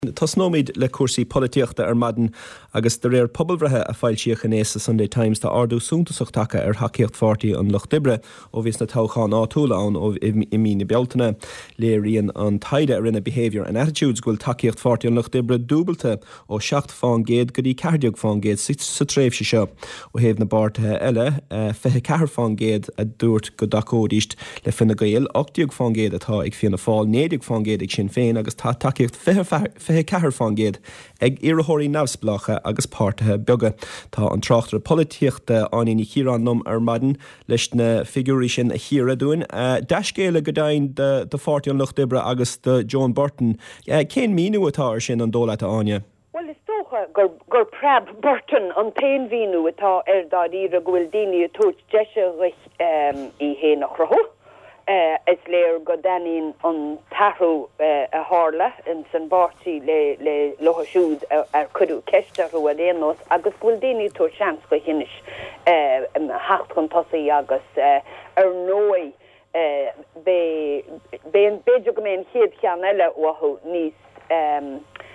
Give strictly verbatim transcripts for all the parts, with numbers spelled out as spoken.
Tasnomid le cuasaí políochta ar maidin agus de réir pobalbrethe a fáiltíoch in éas Sunday Times tá ardú súntasach take ar haceocht forty an Loch Dibre ó bhís na táchán átúla an ó i mína bealtaine léiríonn an taide ar rinne behaviour and attitudes ghfuil takeíocht forty an Loch Dibre dúbalta ó seacht fáin géad go dtí ceardeog fáin géad sa tréimhse seo ó thaobh na bartathe eile fethe ceathair fáin géad a dúirt go dacódíist le Fine Gael ochtaíoch fáin géad atá ag fianna fáil néadaíoch fáin géad ag Sinn Féin agus tá takeíocht fethe fethe ceathair fáin géad ag iarrthóirí neamhspleácha agus páirtithe beaga. Tá an tráchtar políochta aíonna chiaráin nom ar maidin leis na figurí sin a chiaadh dúin. Deiscéile go dainn de forty an Loch Dibre agus de John Burton. Cén míniú atá ar sin an dóla Áine? Well, is tócha gur gur Prab Burton an tain víniú atá ar dáíre gohfuil daoine tuairt deise i héanach rathó. Uh, is léir go daín an tarú uh, a hála in san bártí le, le lochasúd ar, ar cudú ceistarú a déanos agus bhfuil daoine tú seans go hinis uh, um, hacht chun tosaí agus uh, ar nói uh, be an beidir go mén chéad chean eile wathú níos um,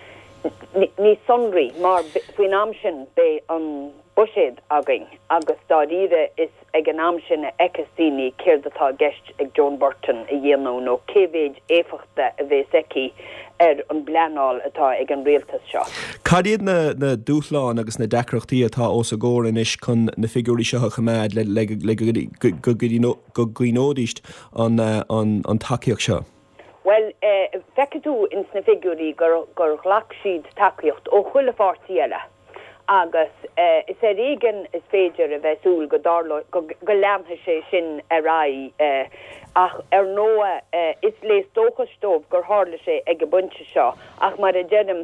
níos sonraí mar faoin am sin be an buséad againn agus dáíre is ag an am sin a ecastíní céir atá gceist ag John Burton a dhéanú nó cévéid éfachta a bheith eici ar an bleanáil atá ag an rialtas seo. Cadíad na, na dúchláin agus na decrochtaí atá os a ggóir inis chun na figurí seo chamáid le, le, le, le go gcuinódíist an, an, an takeíocht seo? Well, uh, feicitú ins na figurí gur, gur ghlach siad takeíocht ó chuile fáirtí eile. agus uh, is er igen is féidir a bheitsúil go darlo go, go leamthe sé sin a rai uh, ach ar nóa uh, is leis dóchastómh gur hála sé ag a bunte seo ach mar a denim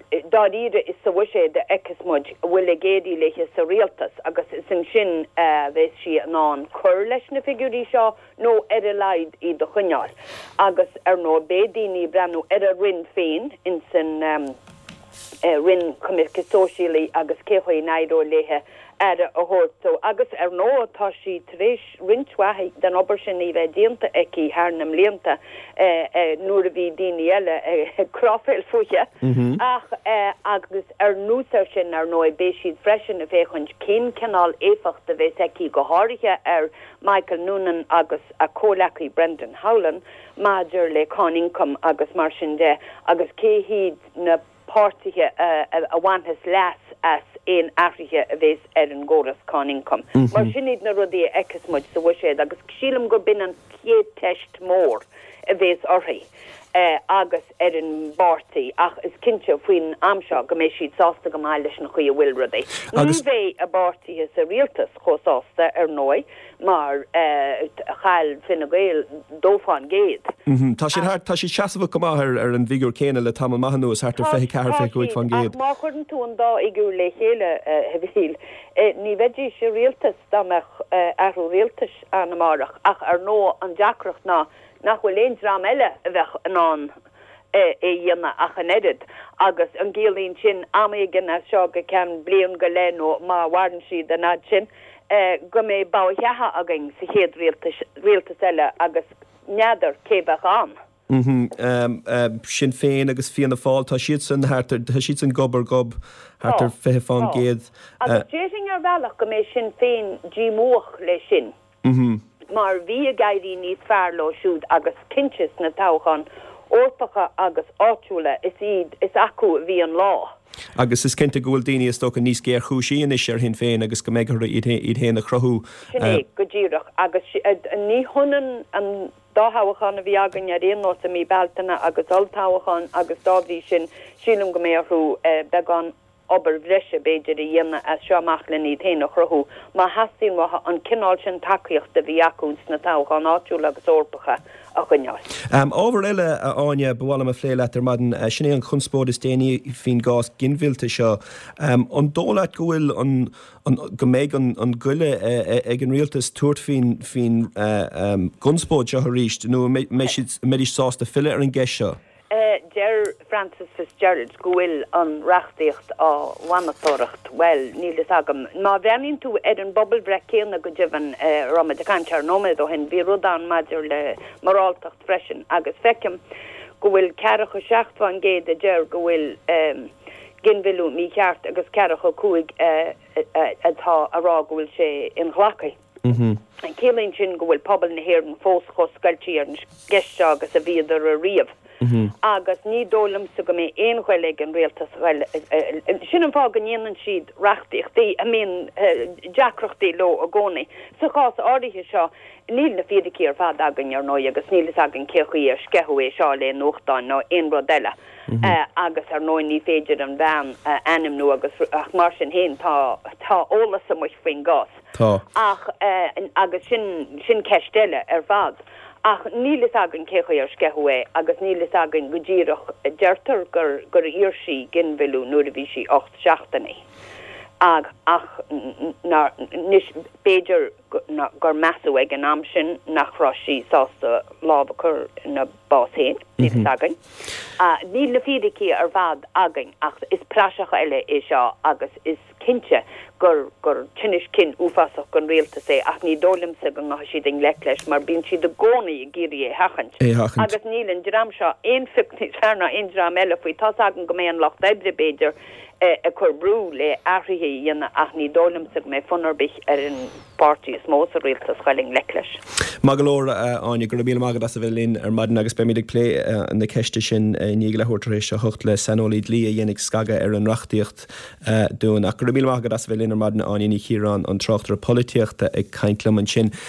dáíre is sa bhuise de ecasmud bhfuil a géadí leiche sa rialtas agus is an sin uh, bheits si an an chur leis na figurí seo nó ar a leid i do chuneáil agus ar nó bédaoine brenn ar a rinn féin in san um, Uh, rin commerce socially agus céhoi naidó léthe ar a hort so agus ar nó tá si tréis rinchwahi den ober sin i bheith dianta eki harnam lianta uh, uh, nuair a bhí daoine eile uh, crofel fuche mm-hmm. ach uh, agus ar núsar sin ar nó bé siad freisin a bheitchunj cén canál éfacht a bheith eki go háirithe ar Michael Noonan agus a cólachí Brendan Howland Major le Coningham agus mar sin de agus cé híd na pártithe uh, a bhaintas leas as éon áirithe a bhés ar an ggóras Coningham. Mm-hmm. Mar sin iad na rudí ecasmuid sa bhuiséad agus sílam gur bin an chéad teist mór a bhés orthaí uh, agus ar an bártaí ach is cinse faoin amseo go mééis siad sásta go máil leis na chuí bhfuil rudaí. Ní bheith a bártaí sa rialtas chósásta ar nói mar uh, chail Fine Gael dófáin géad. Mm-hmm. Tá sé tá sé seasamh go maithir ar an bhígur céine le tam maithanú is hartar feice ceathair feicúid fan géad. Má chuann tú an dá i gúr le chéile hebhíl. Ní bheidí sé rialtas dámach arú rialtas an amárach ach ar nó an deacracht ná nach bhfuil éon rám eile a bheith an an é dhéanana ach an edid agus an ggéalaíonn sin amígan a seo go cean blion go le nó má bhhairn siad an ad sin Uh, go mé báheatha againn sa chéad rialtas eile agus neadar cébach an. Mm-hmm. Um, uh, sin féin agus fianna fáil tá siad san hartar tá siad san gobar gob hartar fethe fáin géad. Agus déing ar bhealach go mé sin féin dí móch le sin. Mm-hmm. Mar bhí a gaiirí níos fearló siúd agus cinses na táchan orpacha agus áitiúla is iad is acu bhí an lá. Agus is cinnte gohfuil daoine is tócha níos géar chúisíon is ar hin féin agus go méid iad héanana chrothú. Sinné go ddíireach agus ní thunan an dáthhachan a bhí agan ar réon nó a mí beltainna agus altáhachan agus dábhí sin sílam go méarthú beagán obair bhreise beidir i dhéanana a seoamach le níd héanana chrothú má hasín watha an cinál sin takeíocht a bhí acuúns na táchan áitiúla agus orpacha a chuneáil. Um, Ábhar eile a áine bhhailm a phléile ar maidin uh, sinné an chunspóid is déanaí fin gás ginmhilta seo. Um, an dólaid go bhfuil an, an, go méid an, an guile uh, ag an rialtas tuairt fin, fin uh, um, gunspóid seo ríist nó méid sásta fille ar an gceis seo. Uh, Ger Francis Fitzgerald gohfuil an rachtaíocht á bhainnetóireacht well nílas agam. Má bheanín tú ar an bobbal brecéanna go dibhan uh, Roma de Cantar nóméid ó hen bhí rudán maidir le moráltacht freisin agus feicim go bhfuil cearacha seachthain géad a deir go bhfuil um, ginbhilú mí ceart agus cearacha cuaig uh, uh, atá ará go bhfuil sé in ghlacaí. Mhm. An célín sin go bhfuil pobl na hhéir an fós chus scailtí ar an geiste agus a bhíidir a riamh. Mhm. Agus ní dólam sa go mé éonhfuil ag an réaltas sin an fá gnéanaan siad reachtaíochtaí a mín deacrochtaí lo a gcónaí. Sa chás áirithe seo níl na fiadaí ar fad agan ar nó agus níl agan cechuí ar scehué seo le nóchtáin nó in rodile. Uh, agus ar nóin ní féidir an bhean uh, anim nó agus ach mar sin héin tá tá ólas sa muis faoin gás. Tá. Ach uh, agus sin sin ceistile ar fad. Ach nílas agan cechuí ar scehué agus nílas agan go ddíireach deirtar gur gur írsí ginbhilú nuair a bhí sí ocht seachtaí. Ag ach nar nis Beiidir gur measú ag an am sin nach rosí sásta lába chur na bás héin nílas agan. Ní le fiadaí ar bhd agan ach is praseach eile é seo agus is cinse gur gur tunis cin uafasach gon réalta sé ach ní dólimsa go nach siad an leicleis mar bíonn siad a gcónaí i ggéirí é hachant. Agus níl an dram seo éon ficní fearna on dram eile faoi tá agan go mé an locht ebre Beiidir a chur brú le ahrithe dhéanana ach ní dólimsa go mé funarbich ar an pártí smós a réalta schuiling leicleis. Magalóir áine gur bíal magad as a bhfuilín ar maidin agus beimidig lé na ceiste sin ní le thuirtaréis a thucht le sanolíd lí a dhéananig scaga ar an reachtaíocht dún ach gur bíal magad as a bhfuilín ar maidin áine ní chiarán an tráchtar polítíochta ag caintlam an sin.